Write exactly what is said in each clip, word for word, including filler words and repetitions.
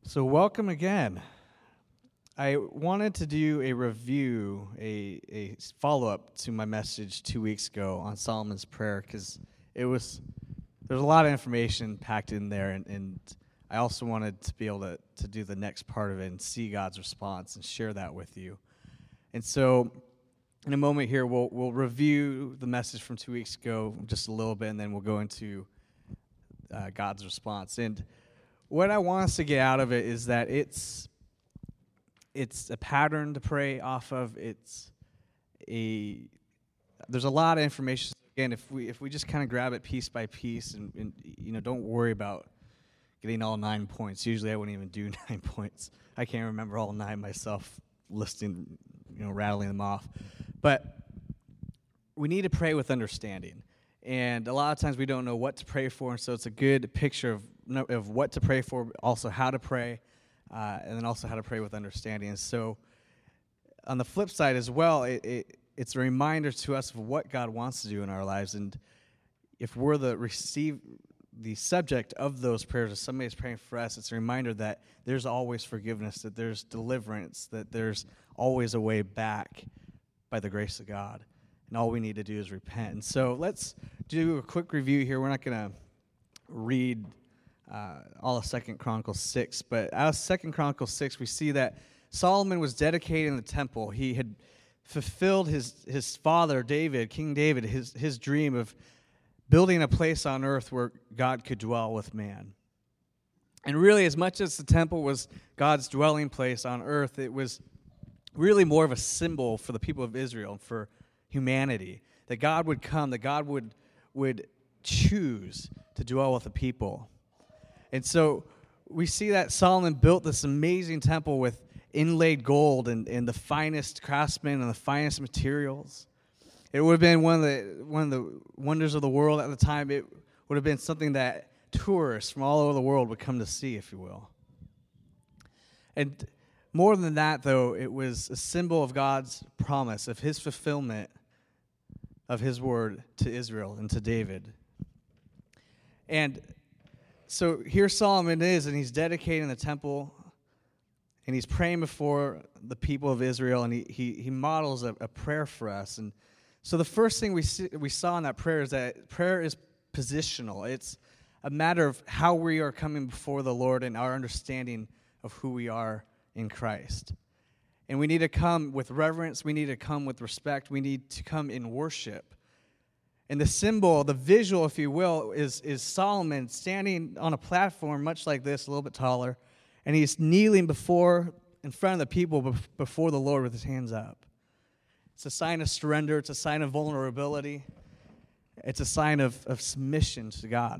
So welcome again. I wanted to do a review, a, a follow-up to my message two weeks ago on Solomon's prayer, because it was, there's a lot of information packed in there, and, and I also wanted to be able to, to do the next part of it and see God's response and share that with you. And so in a moment here, we'll we'll review the message from two weeks ago just a little bit, and then we'll go into uh, God's response. And what I want us to get out of it is that it's it's a pattern to pray off of. It's a there's a lot of information. Again, if we if we just kind of grab it piece by piece, and, and you know, don't worry about getting all nine points. Usually, I wouldn't even do nine points. I can't remember all nine myself, listing, you know, rattling them off. But we need to pray with understanding, and a lot of times we don't know what to pray for, and so it's a good picture of of what to pray for, also how to pray, uh, and then also how to pray with understanding. And so on the flip side as well, it, it, it's a reminder to us of what God wants to do in our lives. And if we're the receive the subject of those prayers, if somebody's praying for us, it's a reminder that there's always forgiveness, that there's deliverance, that there's always a way back by the grace of God. And all we need to do is repent. And so let's do a quick review here. We're not going to read Uh, all of Second Chronicles six, but out of Second Chronicles six, we see that Solomon was dedicating the temple. He had fulfilled his his father David, King David, his his dream of building a place on earth where God could dwell with man. And really, as much as the temple was God's dwelling place on earth, it was really more of a symbol for the people of Israel, for humanity, that God would come, that God would would choose to dwell with the people. And so we see that Solomon built this amazing temple with inlaid gold and, and the finest craftsmen and the finest materials. It would have been one of the one of the wonders of the world at the time. It would have been something that tourists from all over the world would come to see, if you will. And more than that, though, it was a symbol of God's promise, of his fulfillment of his word to Israel and to David. And so here Solomon is, and he's dedicating the temple, and he's praying before the people of Israel, and he he, he models a, a prayer for us. And so the first thing we see, we saw in that prayer is that prayer is positional. It's a matter of how we are coming before the Lord and our understanding of who we are in Christ. And we need to come with reverence. We need to come with respect. We need to come in worship. And the symbol, the visual, if you will, is, is Solomon standing on a platform much like this, a little bit taller, and he's kneeling before, in front of the people, before the Lord with his hands up. It's a sign of surrender. It's a sign of vulnerability. It's a sign of, of submission to God.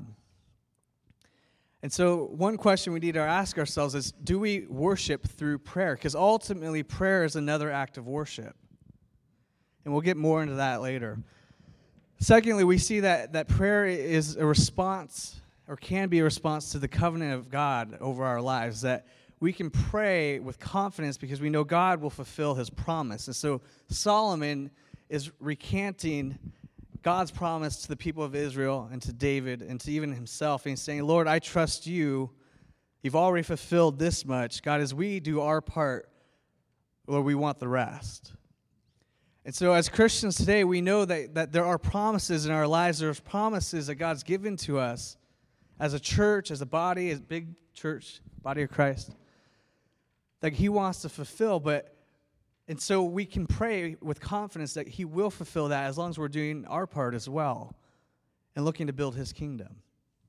And so one question we need to ask ourselves is, do we worship through prayer? Because ultimately, prayer is another act of worship. And we'll get more into that later. Secondly, we see that, that prayer is a response, or can be a response to the covenant of God over our lives, that we can pray with confidence because we know God will fulfill his promise. And so Solomon is recanting God's promise to the people of Israel and to David and to even himself. And he's saying, Lord, I trust you. You've already fulfilled this much. God, as we do our part, Lord, we want the rest. And so as Christians today, we know that, that there are promises in our lives. There's promises that God's given to us as a church, as a body, as a big church, body of Christ, that he wants to fulfill. But and so we can pray with confidence that he will fulfill that as long as we're doing our part as well and looking to build his kingdom.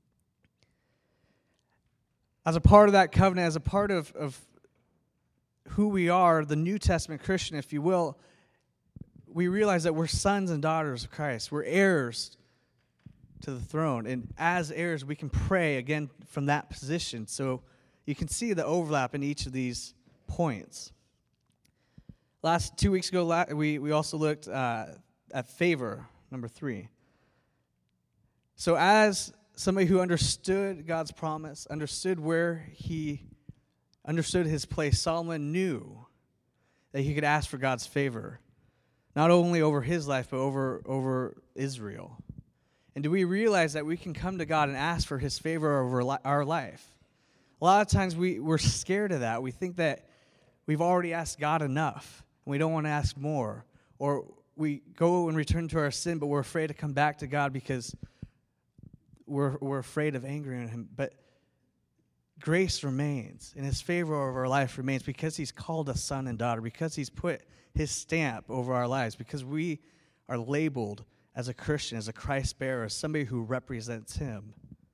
As a part of that covenant, as a part of, of who we are, the New Testament Christian, if you will, we realize that we're sons and daughters of Christ. We're heirs to the throne. And as heirs, we can pray, again, from that position. So you can see the overlap in each of these points. Last two weeks ago, we, we also looked uh, at favor, number three. So as somebody who understood God's promise, understood where he understood his place, Solomon knew that he could ask for God's favor. Not only over his life, but over, over Israel. And do we realize that we can come to God and ask for his favor over li- our life? A lot of times we, we're scared of that. We think that we've already asked God enough, and we don't want to ask more. Or we go and return to our sin, but we're afraid to come back to God because we're we're afraid of angering him. But grace remains, and his favor over our life remains because he's called us son and daughter, because he's put his stamp over our lives, because we are labeled as a Christian, as a Christ bearer, as somebody who represents him.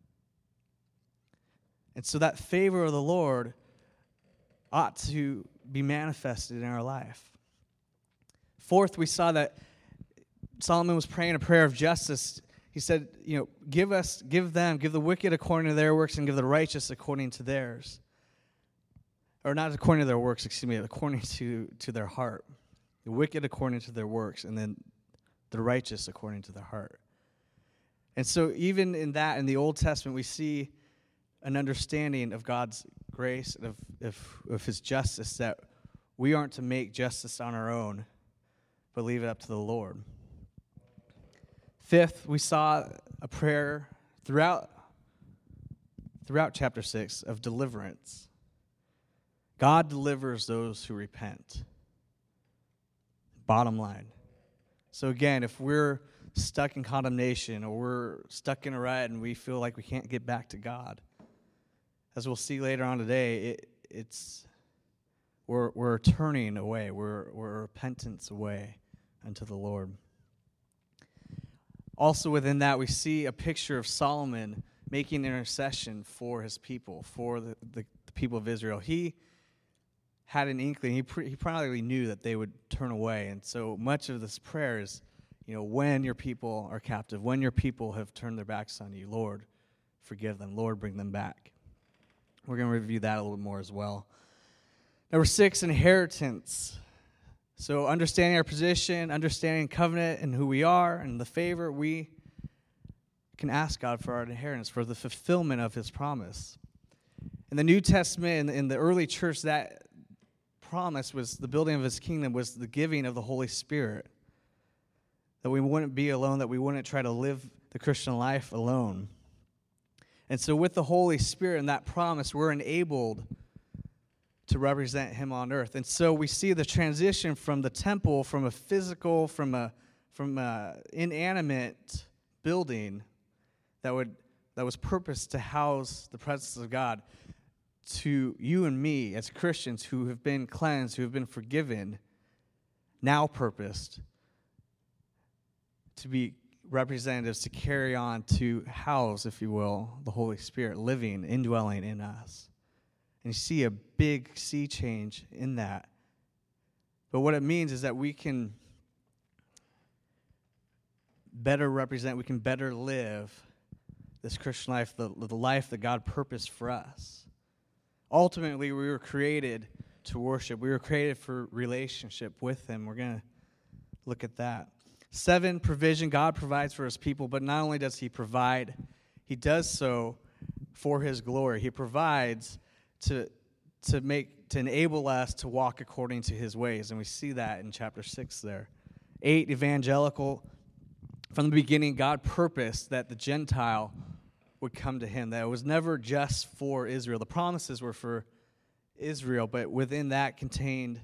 And so that favor of the Lord ought to be manifested in our life. Fourth, we saw that Solomon was praying a prayer of justice. He said, you know, give us, give them, give the wicked according to their works, and give the righteous according to theirs. Or not according to their works, excuse me, according to, to their heart. The wicked according to their works, and then the righteous according to their heart. And so even in that, in the Old Testament, we see an understanding of God's grace, of, of, of his justice, that we aren't to make justice on our own, but leave it up to the Lord. Fifth, we saw a prayer throughout, throughout chapter six of deliverance. God delivers those who repent. Bottom line. So again, if we're stuck in condemnation or we're stuck in a rut and we feel like we can't get back to God, as we'll see later on today, it, it's we're we're turning away. We're we're repentance away unto the Lord. Also within that, we see a picture of Solomon making intercession for his people, for the, the, the people of Israel. He had an inkling. He, pre, he probably knew that they would turn away. And so much of this prayer is, you know, when your people are captive, when your people have turned their backs on you, Lord, forgive them. Lord, bring them back. We're going to review that a little bit more as well. Number six, inheritance. So understanding our position, understanding covenant and who we are and the favor, we can ask God for our inheritance, for the fulfillment of his promise. In the New Testament, in, in the early church, that promise was the building of his kingdom, was the giving of the Holy Spirit. That we wouldn't be alone, that we wouldn't try to live the Christian life alone. And so with the Holy Spirit and that promise, we're enabled to represent him on earth. And so we see the transition from the temple, from a physical, from a from a inanimate building that would that was purposed to house the presence of God, to you and me as Christians who have been cleansed, who have been forgiven, now purposed to be representatives, to carry on, to house, if you will, the Holy Spirit living, indwelling in us. And you see a big sea change in that. But what it means is that we can better represent, we can better live this Christian life, the, the life that God purposed for us. Ultimately, we were created to worship. We were created for relationship with him. We're going to look at that. Seven, provision. God provides for his people, but not only does he provide, he does so for his glory. He provides to to make to enable us to walk according to his ways, and we see that in chapter six there. Eight, evangelical. From the beginning, God purposed that the Gentile would come to him, that it was never just for Israel. The promises were for Israel, but within that contained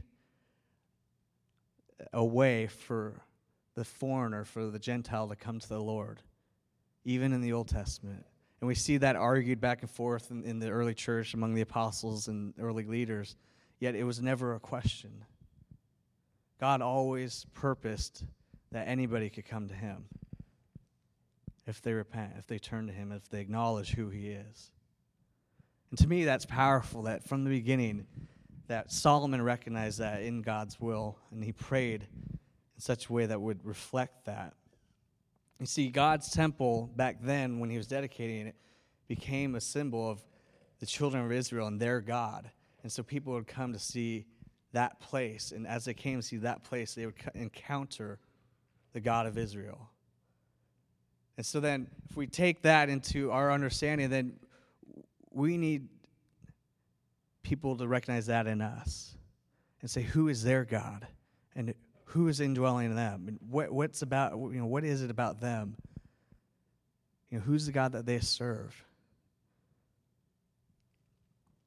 a way for the foreigner, for the Gentile to come to the Lord, even in the Old Testament. And we see that argued back and forth in, in the early church among the apostles and early leaders, yet it was never a question. God always purposed that anybody could come to him if they repent, if they turn to him, if they acknowledge who he is. And to me, that's powerful, that from the beginning, that Solomon recognized that in God's will, and he prayed in such a way that would reflect that. You see, God's temple back then, when he was dedicating it, became a symbol of the children of Israel and their God. And so people would come to see that place, and as they came to see that place, they would encounter the God of Israel. And so then, if we take that into our understanding, then we need people to recognize that in us and say, who is their God? And who is indwelling in them? And what, what's about, you know, what is it about them? You know, who's the God that they serve?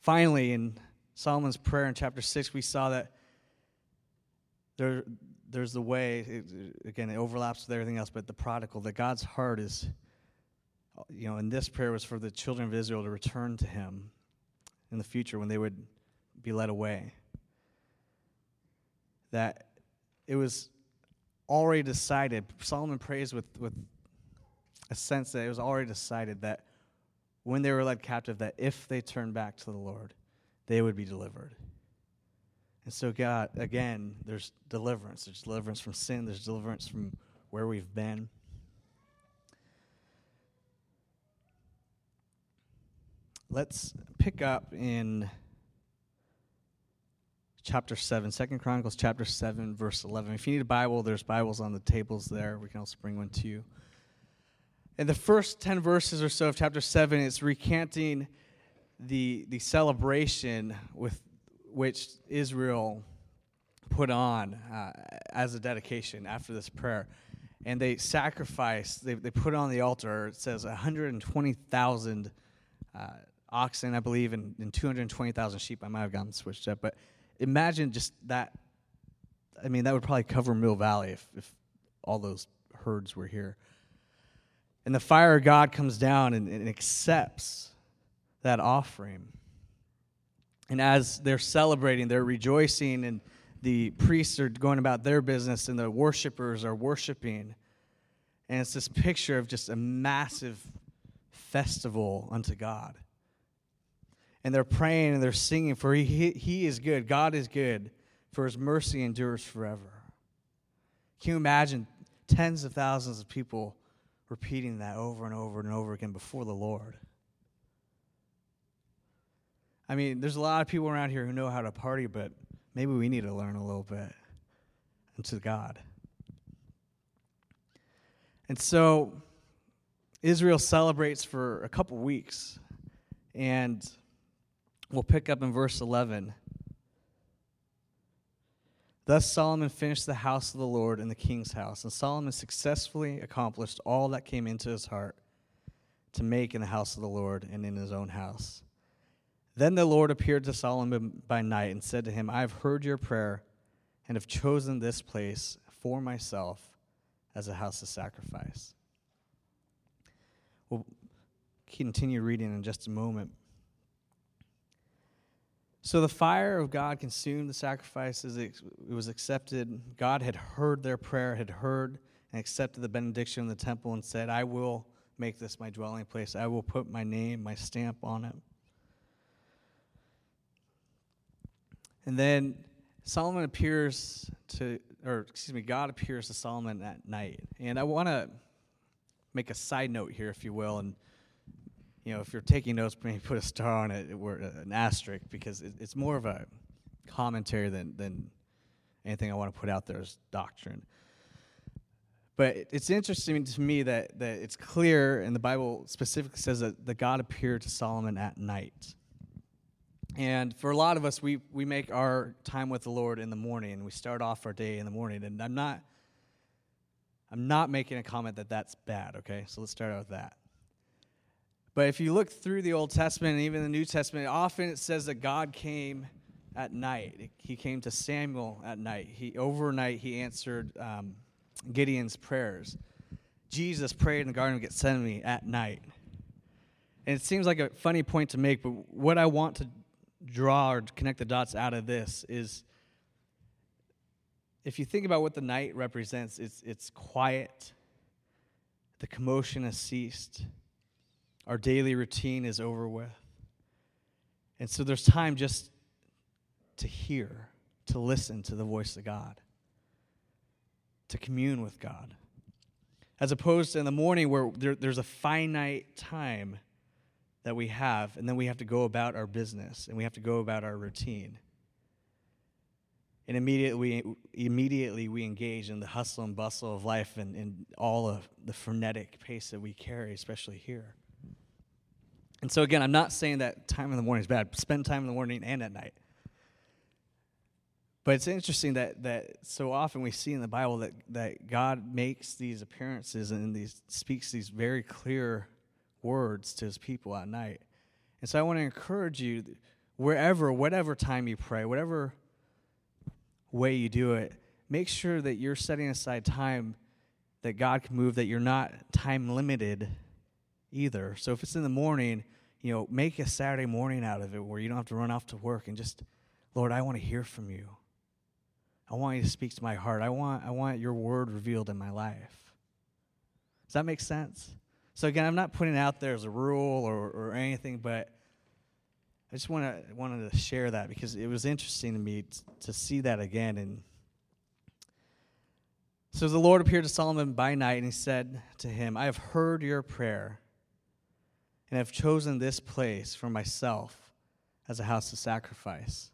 finally, in Solomon's prayer in chapter six, we saw that there, there's the way, it, again, it overlaps with everything else, but the prodigal, that God's heart is, you know, in this prayer was for the children of Israel to return to him in the future when they would be led away. That it was already decided. Solomon prays with, with a sense that it was already decided that when they were led captive, that if they turned back to the Lord, they would be delivered. And so God, again, there's deliverance. There's deliverance from sin. There's deliverance from where we've been. Let's pick up in chapter seven, Second Chronicles chapter seven, verse eleven. If you need a Bible, there's Bibles on the tables there. We can also bring one to you. In the first ten verses or so of chapter seven, it's recanting the, the celebration with which Israel put on uh, as a dedication after this prayer. And they sacrificed, they, they put on the altar, it says one hundred twenty thousand uh, oxen, I believe, and, and two hundred twenty thousand sheep. I might have gotten switched up, but imagine just that. I mean, that would probably cover Mill Valley if, if all those herds were here. And the fire of God comes down and, and accepts that offering. And as they're celebrating, they're rejoicing, and the priests are going about their business, and the worshipers are worshiping. And it's this picture of just a massive festival unto God. And they're praying and they're singing, for he, he is good. God is good, for his mercy endures forever. Can you imagine tens of thousands of people repeating that over and over and over again before the Lord? I mean, there's a lot of people around here who know how to party, but maybe we need to learn a little bit unto God. And so Israel celebrates for a couple weeks, and we'll pick up in verse eleven. Thus Solomon finished the house of the Lord and the king's house, and Solomon successfully accomplished all that came into his heart to make in the house of the Lord and in his own house. Then the Lord appeared to Solomon by night and said to him, I have heard your prayer and have chosen this place for myself as a house of sacrifice. We'll continue reading in just a moment. So the fire of God consumed the sacrifices. It was accepted. God had heard their prayer, had heard and accepted the benediction in the temple, and said, I will make this my dwelling place. I will put my name, my stamp on it. And then Solomon appears to, or excuse me, God appears to Solomon at night. And I want to make a side note here, if you will, and you know, if you're taking notes, maybe put a star on it, or an asterisk, because it's more of a commentary than, than anything I want to put out there as doctrine. But it's interesting to me that, that it's clear, and the Bible specifically says that, that God appeared to Solomon at night. And for a lot of us, we, we make our time with the Lord in the morning, and we start off our day in the morning. And I'm not, I'm not making a comment that that's bad, okay? So let's start out with that. But if you look through the Old Testament and even the New Testament, often it says that God came at night. He came to Samuel at night. He overnight he answered um, Gideon's prayers. Jesus prayed in the Garden of Gethsemane at night. And it seems like a funny point to make, but what I want to draw or connect the dots out of this is, if you think about what the night represents, it's it's quiet. The commotion has ceased. Our daily routine is over with. And so there's time just to hear, to listen to the voice of God, to commune with God. As opposed to in the morning where there, there's a finite time that we have, and then we have to go about our business, and we have to go about our routine. And immediately, immediately we engage in the hustle and bustle of life and, and all of the frenetic pace that we carry, especially here. And so again, I'm not saying that time in the morning is bad. Spend time in the morning and at night. But it's interesting that that so often we see in the Bible that, that God makes these appearances and these speaks these very clear words to his people at night. And so I want to encourage you, wherever, whatever time you pray, whatever way you do it, make sure that you're setting aside time that God can move, that you're not time limited either. So if it's in the morning, you know, make a Saturday morning out of it where you don't have to run off to work and just, Lord, I want to hear from you. I want you to speak to my heart. I want I want your word revealed in my life. Does that make sense? So again, I'm not putting it out there as a rule or, or anything, but I just want to wanted to share that because it was interesting to me t- to see that again. And so the Lord appeared to Solomon by night, and he said to him, I have heard your prayer, and have chosen this place for myself as a house of sacrifice.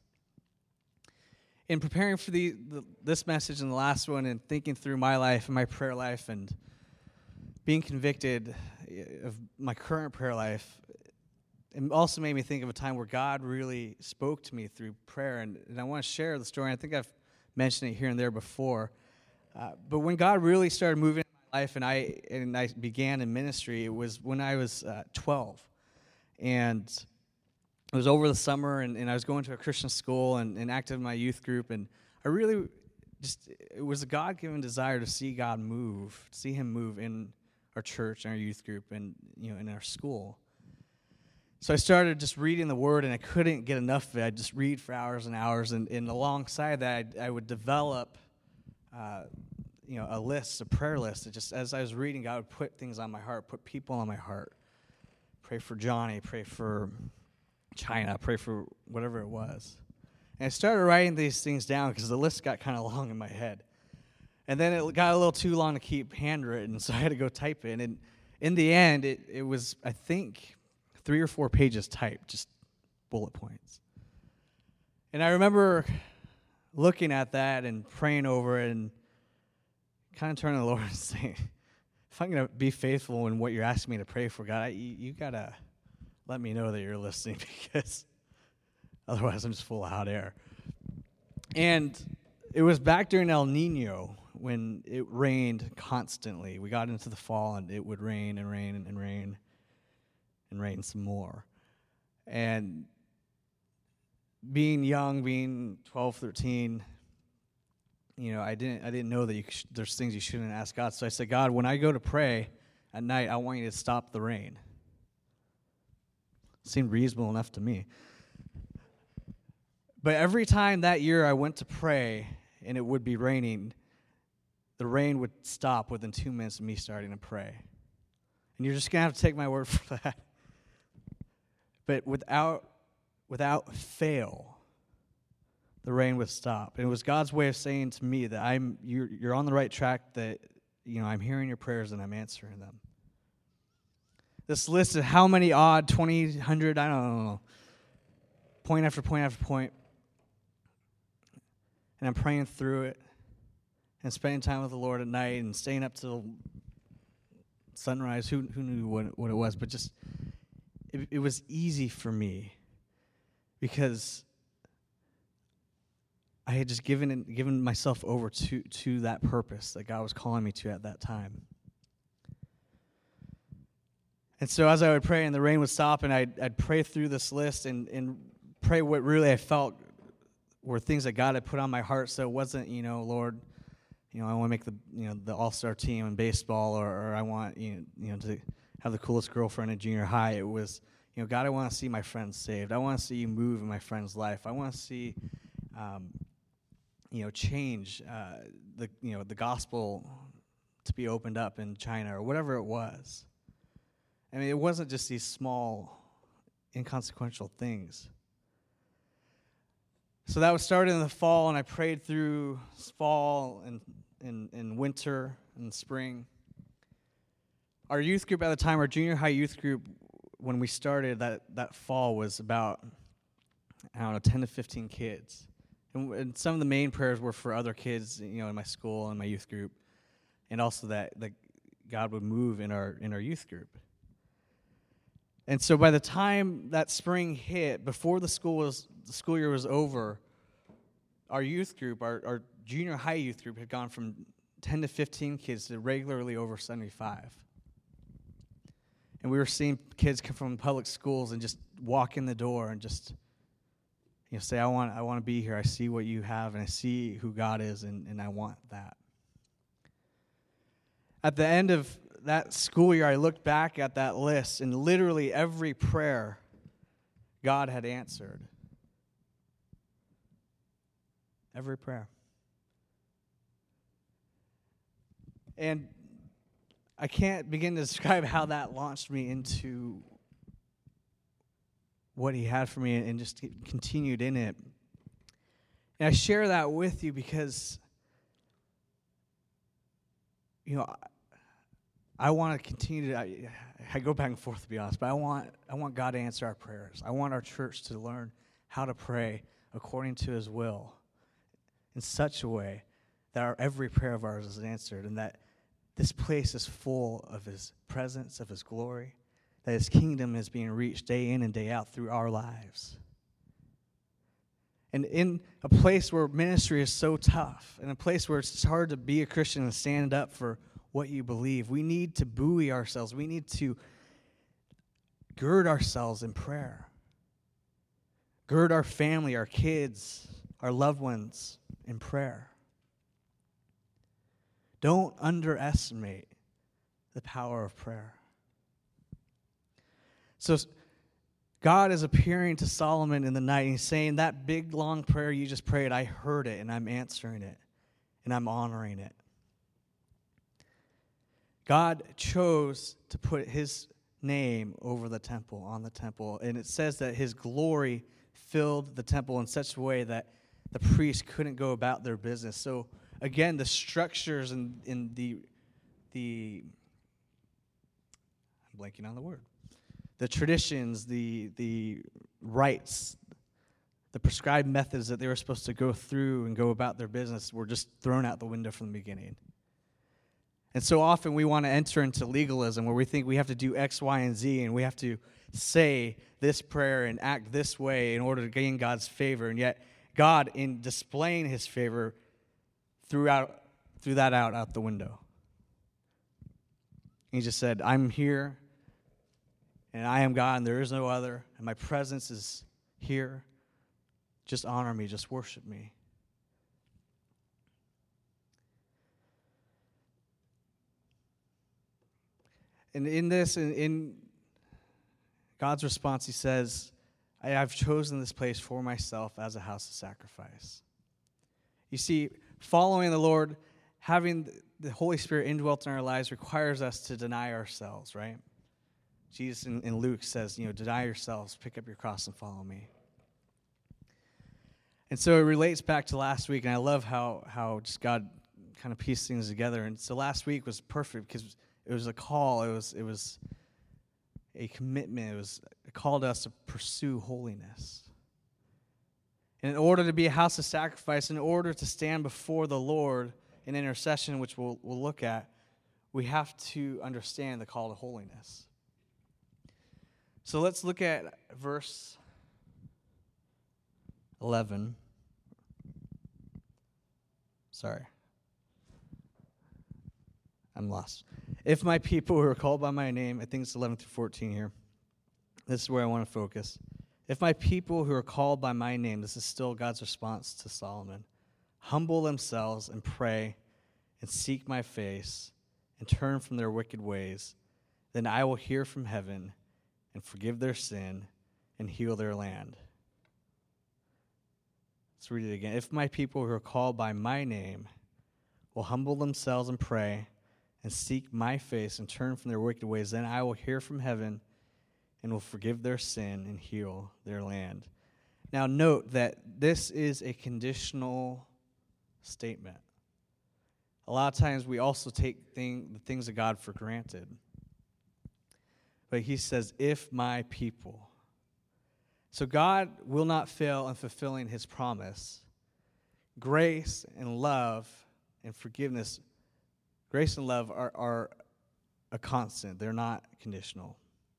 In preparing for the, the this message and the last one, and thinking through my life and my prayer life, and being convicted of my current prayer life, it also made me think of a time where God really spoke to me through prayer, and, and I want to share the story. I think I've mentioned it here and there before, uh, but when God really started moving in my life, and I and I began in ministry, it was when I was uh, twelve, and it was over the summer, and, and I was going to a Christian school and, and active in my youth group, and I really just, it was a God-given desire to see God move, to see him move in our church, in our youth group, and, you know, in our school. So I started just reading the Word, and I couldn't get enough of it. I'd just read for hours and hours, and, and alongside that, I'd, I would develop, uh, you know, a list, a prayer list. That just as I was reading, God would put things on my heart, put people on my heart. Pray for Johnny, pray for China, pray for whatever it was. And I started writing these things down because the list got kind of long in my head. And then it got a little too long to keep handwritten, so I had to go type it. And in the end, it, it was, I think, three or four pages typed, just bullet points. And I remember looking at that and praying over it and kind of turning to the Lord and saying, if I'm going to be faithful in what you're asking me to pray for, God, I, you, you got to let me know that you're listening, because otherwise I'm just full of hot air. And it was back during El Nino when it rained constantly. We got into the fall, and it would rain and rain and rain and rain some more. And being young, being twelve, thirteen, you know, I didn't I didn't know that you sh- there's things you shouldn't ask God. So I said, God, when I go to pray at night, I want you to stop the rain. Seemed reasonable enough to me. But every time that year I went to pray and it would be raining, the rain would stop within two minutes of me starting to pray. And you're just going to have to take my word for that. But without without fail, the rain would stop. And it was God's way of saying to me that I'm you're, you're on the right track, that you know I'm hearing your prayers and I'm answering them. This list of how many odd, twenty, one hundred, I don't know, point after point after point. And I'm praying through it and spending time with the Lord at night and staying up till sunrise. Who who knew what, what it was? But just, it, it was easy for me because I had just given given myself over to, to that purpose that God was calling me to at that time. And so as I would pray and the rain would stop, and I'd, I'd pray through this list and, and pray what really I felt were things that God had put on my heart. So it wasn't, you know, Lord, you know, I want to make the, you know, the all-star team in baseball, or, or I want, you know, you know, to have the coolest girlfriend in junior high. It was, you know, God, I want to see my friends saved. I want to see you move in my friend's life. I want to see, um, you know, change uh, the, you know, the gospel to be opened up in China or whatever it was. I mean, it wasn't just these small, inconsequential things. So that was started in the fall, and I prayed through fall and, and, and winter and spring. Our youth group at the time, our junior high youth group, when we started that, that fall, was about, I don't know, ten to fifteen kids. And, and some of the main prayers were for other kids, you know, in my school and my youth group, and also that, that God would move in our in our youth group. And so by the time that spring hit, before the school was the school year was over, our youth group, our, our junior high youth group, had gone from ten to fifteen kids to regularly over seventy-five. And we were seeing kids come from public schools and just walk in the door and just You know, say, I want I want to be here. I see what you have, and I see who God is, and, and I want that. At the end of that school year, I looked back at that list, and literally every prayer God had answered. Every prayer. And I can't begin to describe how that launched me into what he had for me and just continued in it. And I share that with you because, you know, I, I want to continue to, I, I go back and forth to be honest, but I want I want God to answer our prayers. I want our church to learn how to pray according to his will in such a way that our, every prayer of ours is answered, and that this place is full of his presence, of his glory, that his kingdom is being reached day in and day out through our lives. And in a place where ministry is so tough, in a place where it's hard to be a Christian and stand up for what you believe, we need to buoy ourselves. We need to gird ourselves in prayer. Gird our family, our kids, our loved ones in prayer. Don't underestimate the power of prayer. So God is appearing to Solomon in the night, and he's saying, that big, long prayer you just prayed, I heard it, and I'm answering it, and I'm honoring it. God chose to put his name over the temple, on the temple, and it says that his glory filled the temple in such a way that the priests couldn't go about their business. So again, the structures and in, in the the I'm blanking on the word. The traditions, the the rites, the prescribed methods that they were supposed to go through and go about their business were just thrown out the window from the beginning. And so often we want to enter into legalism where we think we have to do X, Y, and Z, and we have to say this prayer and act this way in order to gain God's favor. And yet God, in displaying his favor, threw out threw that out out the window. He just said, I'm here, and I am God, and there is no other, and my presence is here. Just honor me, just worship me. And in this, in, in God's response, he says, I have chosen this place for myself as a house of sacrifice. You see, following the Lord, having the Holy Spirit indwelt in our lives requires us to deny ourselves, right? Jesus in, in Luke says, you know, deny yourselves, pick up your cross and follow me. And so it relates back to last week, and I love how, how just God kind of pieced things together. And so last week was perfect because it was a call, it was it was a commitment, it was a call to us to pursue holiness. And in order to be a house of sacrifice, in order to stand before the Lord in intercession, which we'll, we'll look at, we have to understand the call to holiness. So let's look at verse eleven. Sorry. I'm lost. If my people who are called by my name, I think it's eleven through fourteen here. This is where I want to focus. If my people who are called by my name, this is still God's response to Solomon, humble themselves and pray and seek my face and turn from their wicked ways, then I will hear from heaven and forgive their sin and heal their land. Let's read it again. If my people who are called by my name will humble themselves and pray and seek my face and turn from their wicked ways, then I will hear from heaven and will forgive their sin and heal their land. Now note that this is a conditional statement. A lot of times we also take thing, the things of God for granted. But he says, if my people. So God will not fail in fulfilling his promise. Grace and love and forgiveness, grace and love are, are a constant. They're not conditional.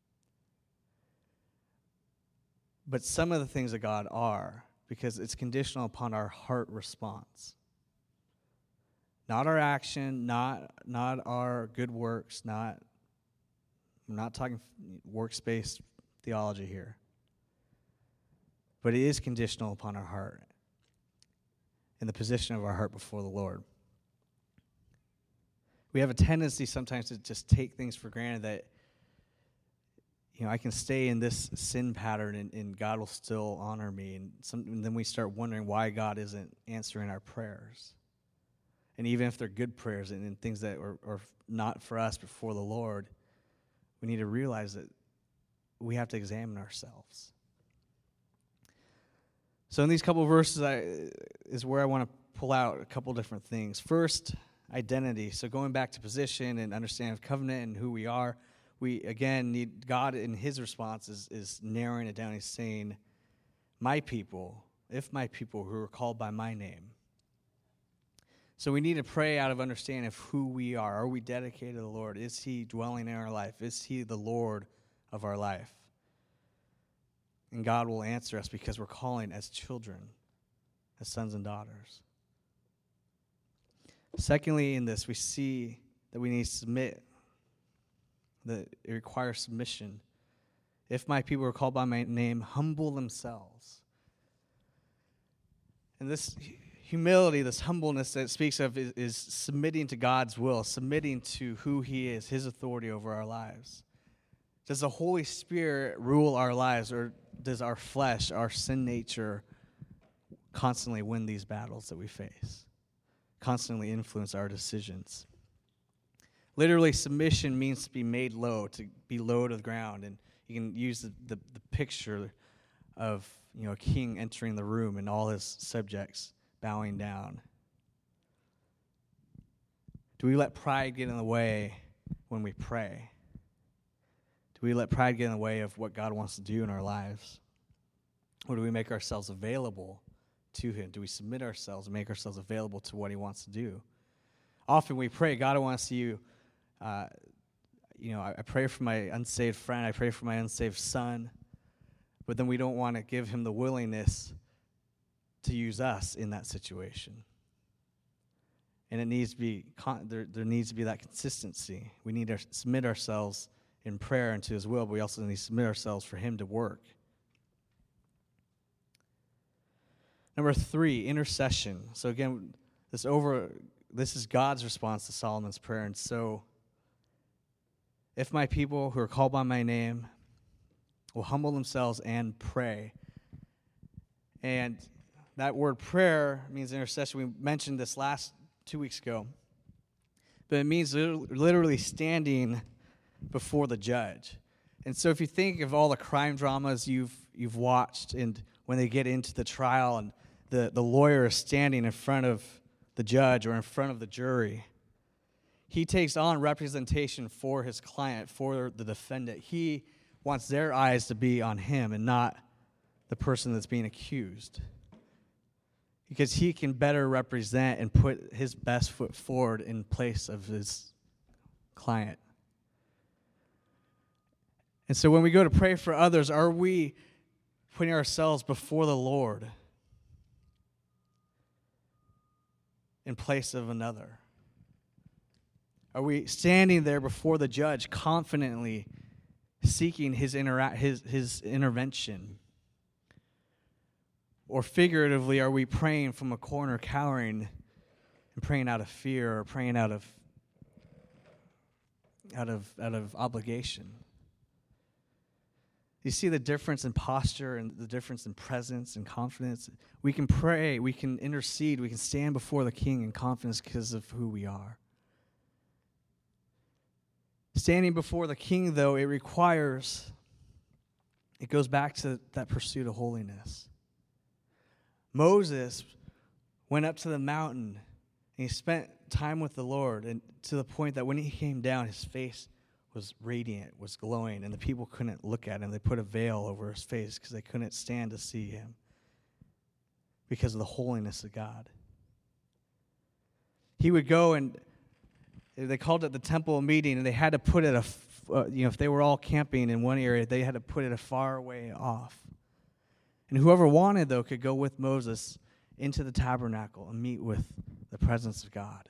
But some of the things of God are, because it's conditional upon our heart response. Not our action, not, not our good works, not, I'm not talking works-based theology here. but it is conditional upon our heart and the position of our heart before the Lord. We have a tendency sometimes to just take things for granted that, you know, I can stay in this sin pattern and, and God will still honor me. And, some, and then we start wondering why God isn't answering our prayers. And even if they're good prayers and, and things that are, are not for us but for the Lord, we need to realize that we have to examine ourselves. So in these couple of verses I, is where I want to pull out a couple different things. First, identity. So going back to position and understanding of covenant and who we are, we, again, need God in his response is, is narrowing it down. He's saying, my people, if my people who are called by my name. So we need to pray out of understanding of who we are. Are we dedicated to the Lord? Is he dwelling in our life? Is he the Lord of our life? And God will answer us because we're calling as children, as sons and daughters. Secondly, in this, we see that we need to submit, that it requires submission. If my people are called by my name, humble themselves. And this humility, this humbleness that it speaks of is, is submitting to God's will, submitting to who he is, his authority over our lives. Does the Holy Spirit rule our lives, or does our flesh, our sin nature, constantly win these battles that we face? Constantly influence our decisions. Literally, submission means to be made low, to be low to the ground. And you can use the, the, the picture of, you know, a king entering the room and all his subjects bowing down. Do we let pride get in the way when we pray? Do we let pride get in the way of what God wants to do in our lives? Or do we make ourselves available to him? Do we submit ourselves and make ourselves available to what he wants to do? Often we pray, God, I want to see you. Uh, you know, I, I pray for my unsaved friend. I pray for my unsaved son. But then we don't want to give him the willingness to use us in that situation. And it needs to be, con- there, there needs to be that consistency. We need to submit ourselves in prayer into his will, but we also need to submit ourselves for him to work. Number three, intercession. So again, this over this is God's response to Solomon's prayer. And so, if my people who are called by my name will humble themselves and pray. And that word prayer means intercession. We mentioned this last two weeks ago. But it means literally standing before the judge. And so if you think of all the crime dramas you've you've watched, and when they get into the trial and the, the lawyer is standing in front of the judge or in front of the jury, he takes on representation for his client, for the defendant. He wants their eyes to be on him and not the person that's being accused, because he can better represent and put his best foot forward in place of his client. And so when we go to pray for others, are we putting ourselves before the Lord in place of another? Are we standing there before the judge confidently seeking his, intera- his, his intervention? Or figuratively, are we praying from a corner, cowering and praying out of fear or praying out of out of out of obligation? You see the difference in posture and the difference in presence and confidence? We can pray, we can intercede, we can stand before the King in confidence because of who we are. Standing before the King, though, it requires, it goes back to that pursuit of holiness. Moses went up to the mountain and he spent time with the Lord, and to the point that when he came down, his face was radiant, was glowing, and the people couldn't look at him. They put a veil over his face because they couldn't stand to see him because of the holiness of God. He would go, and they called it the temple meeting, and they had to put it, a, uh, you know, if they were all camping in one area, they had to put it a far way off. And whoever wanted, though, could go with Moses into the tabernacle and meet with the presence of God.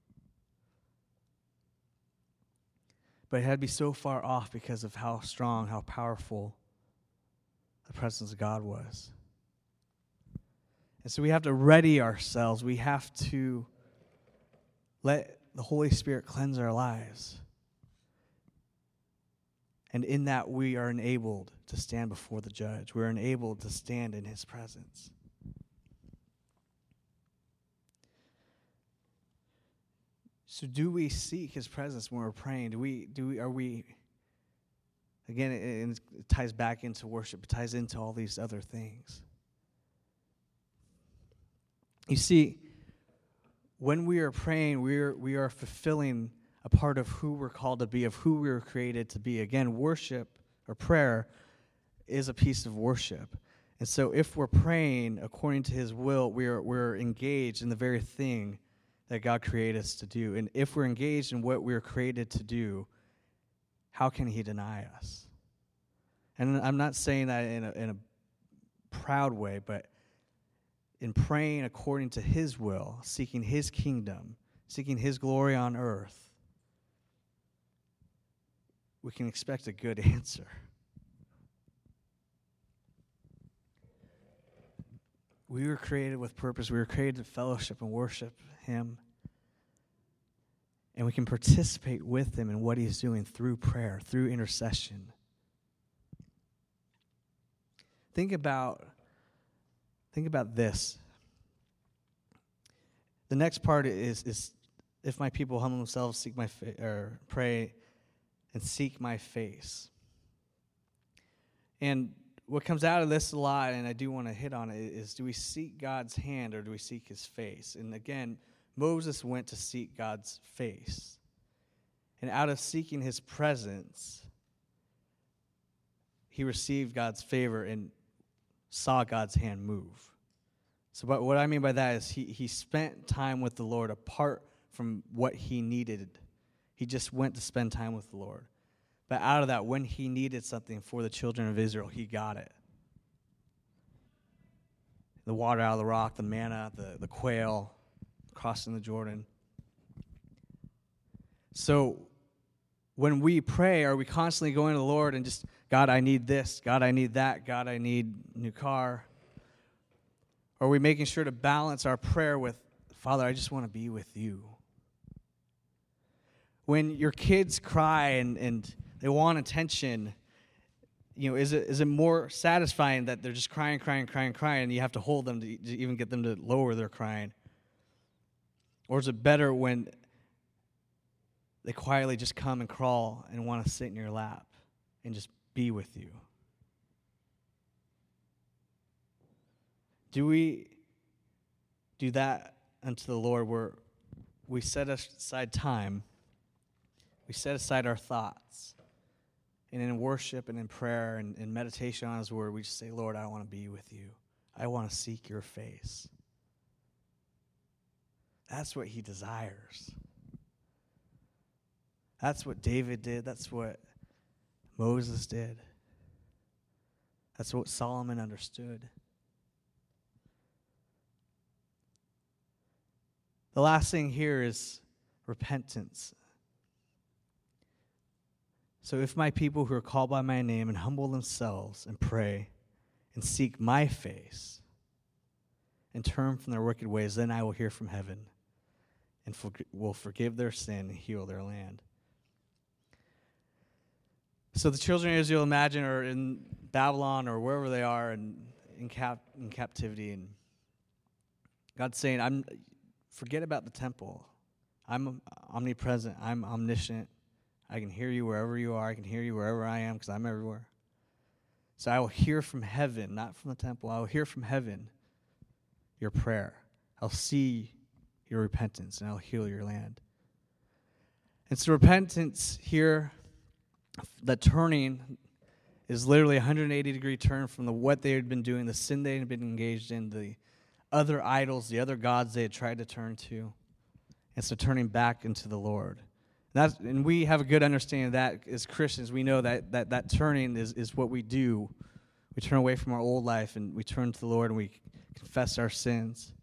But it had to be so far off because of how strong, how powerful the presence of God was. And so we have to ready ourselves. We have to let the Holy Spirit cleanse our lives. And in that, we are enabled to stand before the judge. We're enabled to stand in his presence. So do we seek his presence when we're praying? Do we, do we, are we, again, it, it ties back into worship. It ties into all these other things. You see, when we are praying, we are, we are fulfilling a part of who we're called to be, of who we were created to be. Again, worship or prayer is a piece of worship. And so if we're praying according to his will, we're we're engaged in the very thing that God created us to do. And if we're engaged in what we're created to do, how can he deny us? And I'm not saying that in a, in a proud way, but in praying according to his will, seeking his kingdom, seeking his glory on earth, we can expect a good answer. We were created with purpose. We were created to fellowship and worship him. And we can participate with him in what he's doing through prayer, through intercession. Think about, think about this. The next part is, is if my people humble themselves, seek my fa- or pray, and seek my face. And what comes out of this a lot, and I do want to hit on it, is do we seek God's hand or do we seek his face? And again, Moses went to seek God's face. And out of seeking his presence, he received God's favor and saw God's hand move. So but what I mean by that is he, he spent time with the Lord apart from what he needed. He just went to spend time with the Lord. But out of that, when he needed something for the children of Israel, he got it. The water out of the rock, the manna, the, the quail, crossing the Jordan. So when we pray, are we constantly going to the Lord and just, God, I need this. God, I need that. God, I need a new car. Or are we making sure to balance our prayer with, Father, I just want to be with you? When your kids cry and, and they want attention, you know, is it is it more satisfying that they're just crying, crying, crying, crying, and you have to hold them to, to even get them to lower their crying? Or is it better when they quietly just come and crawl and want to sit in your lap and just be with you? Do we do that unto the Lord where we set aside time, we set aside our thoughts, and in worship and in prayer and in meditation on his word, we just say, Lord, I want to be with you. I want to seek your face. That's what he desires. That's what David did. That's what Moses did. That's what Solomon understood. The last thing here is repentance. So if my people who are called by my name and humble themselves and pray and seek my face and turn from their wicked ways, then I will hear from heaven and for, will forgive their sin and heal their land. So the children of Israel, imagine, are in Babylon or wherever they are and in, cap, in captivity. And God's saying, "I'm forget about the temple. I'm omnipresent. I'm omniscient. I can hear you wherever you are. I can hear you wherever I am because I'm everywhere. So I will hear from heaven, not from the temple. I will hear from heaven your prayer. I'll see your repentance, and I'll heal your land." And so repentance here, that turning, is literally a one hundred eighty degree turn from the what they had been doing, the sin they had been engaged in, the other idols, the other gods they had tried to turn to. And so turning back into the Lord. That's, and we have a good understanding of that as Christians. We know that that, that turning is, is what we do. We turn away from our old life and we turn to the Lord and we confess our sins.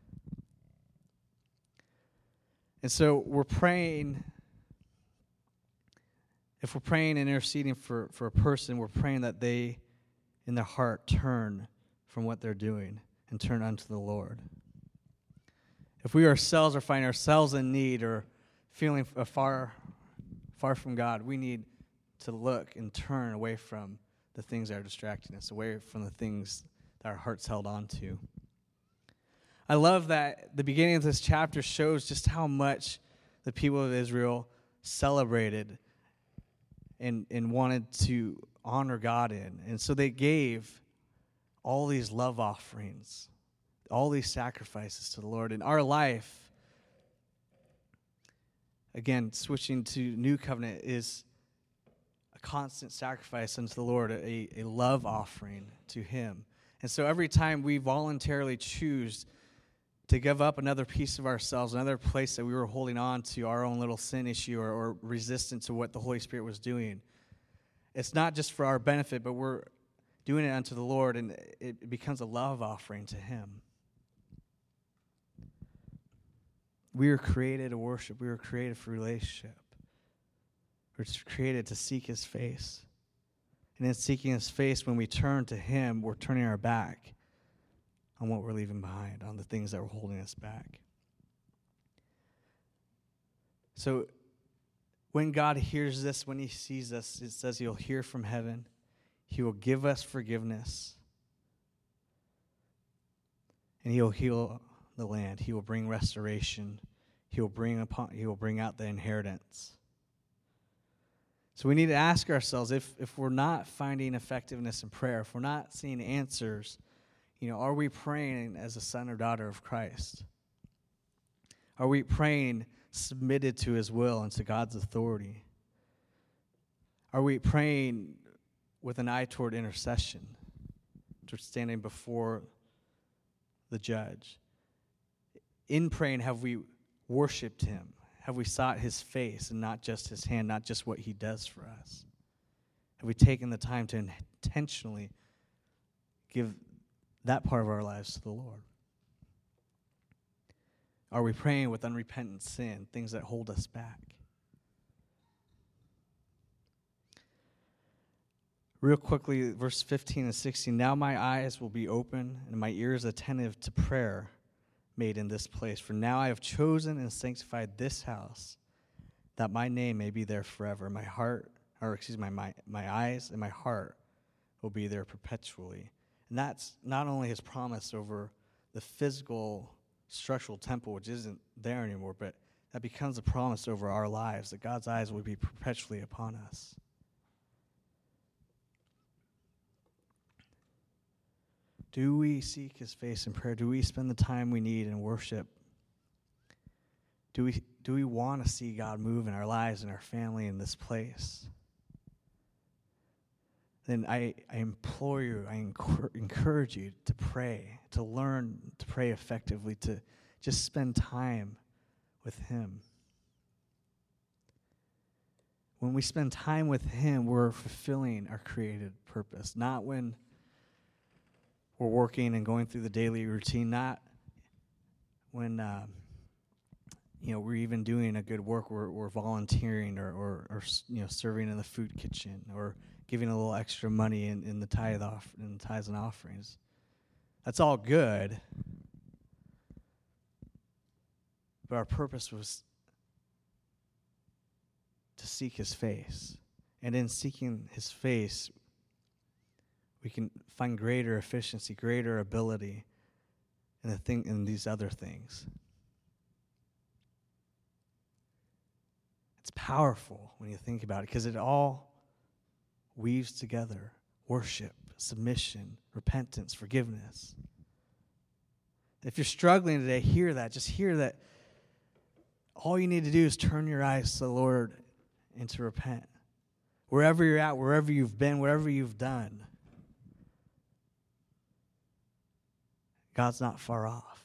And so we're praying, if we're praying and interceding for, for a person, we're praying that they, in their heart, turn from what they're doing. and turn unto the Lord. If we ourselves are finding ourselves in need or feeling far, far from God, we need to look and turn away from the things that are distracting us, away from the things that our hearts held on to. I love that the beginning of this chapter shows just how much the people of Israel celebrated and, and wanted to honor God in. And so they gave all these love offerings, all these sacrifices to the Lord. In our life, again, switching to New Covenant is a constant sacrifice unto the Lord, a, a love offering to Him. And so every time we voluntarily choose to give up another piece of ourselves, another place that we were holding on to, our own little sin issue or, or resistant to what the Holy Spirit was doing, it's not just for our benefit, but we're doing it unto the Lord, and it becomes a love offering to Him. We were created to worship. We were created for relationship. We're created to seek His face. And in seeking His face, when we turn to Him, we're turning our back on what we're leaving behind, on the things that were holding us back. So when God hears this, when He sees us, it says He'll hear from heaven. He will give us forgiveness. And He'll heal the land. He will bring restoration. He will bring upon He will bring out the inheritance. So we need to ask ourselves, if if we're not finding effectiveness in prayer, if we're not seeing answers, you know, are we praying as a son or daughter of Christ? Are we praying submitted to His will and to God's authority? Are we praying with an eye toward intercession, to standing before the judge? In praying, have we worshiped Him? Have we sought His face and not just His hand, not just what He does for us? Have we taken the time to intentionally give that part of our lives to the Lord? Are we praying with unrepentant sin, things that hold us back? Real quickly, verse fifteen and sixteen, now my eyes will be open and my ears attentive to prayer made in this place. For now I have chosen and sanctified this house, that my name may be there forever. My heart, or excuse me, my, my eyes and my heart will be there perpetually. And that's not only His promise over the physical structural temple, which isn't there anymore, but that becomes a promise over our lives, that God's eyes will be perpetually upon us. Do we seek His face in prayer? Do we spend the time we need in worship? Do we do we want to see God move in our lives, in our family, in this place? Then I, I implore you, I encourage you to pray, to learn to pray effectively, to just spend time with Him. When we spend time with Him, we're fulfilling our created purpose, not when we're working and going through the daily routine, not when uh, you know we're even doing a good work, we're, we're volunteering or, or, or you know serving in the food kitchen or giving a little extra money in, in the tithe off in tithes and offerings. That's all good, but our purpose was to seek His face, and in seeking His face, we can find greater efficiency, greater ability in the thing in these other things. It's powerful when you think about it, because it all weaves together: worship, submission, repentance, forgiveness. If you're struggling today, hear that. Just hear that all you need to do is turn your eyes to the Lord and to repent. Wherever you're at, wherever you've been, whatever you've done, God's not far off.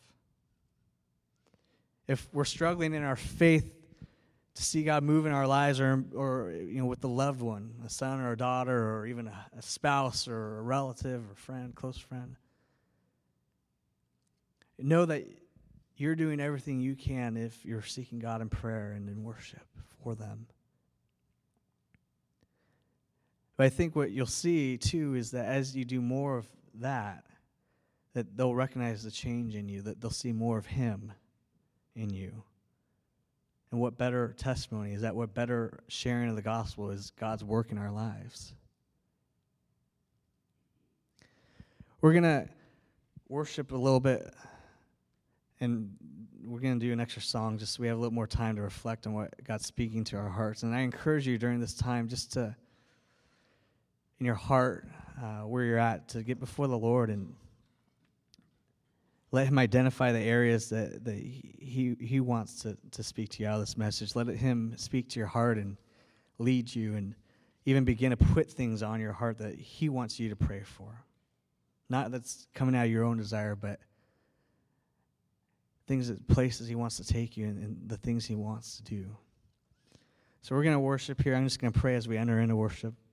If we're struggling in our faith to see God move in our lives, or, or you know, with the loved one, a son or a daughter, or even a, a spouse or a relative or friend, close friend, know that you're doing everything you can if you're seeking God in prayer and in worship for them. But I think what you'll see, too, is that as you do more of that, that they'll recognize the change in you, that they'll see more of him in you. And what better testimony is that? What better sharing of the gospel is God's work in our lives? We're going to worship a little bit, and we're going to do an extra song just so we have a little more time to reflect on what God's speaking to our hearts. And I encourage you during this time just to, in your heart, uh, where you're at, to get before the Lord and let him identify the areas that, that he he wants to, to speak to you out of this message. Let him speak to your heart and lead you, and even begin to put things on your heart that he wants you to pray for. Not that's coming out of your own desire, but things that places he wants to take you, and, and the things he wants to do. So we're going to worship here. I'm just going to pray as we enter into worship.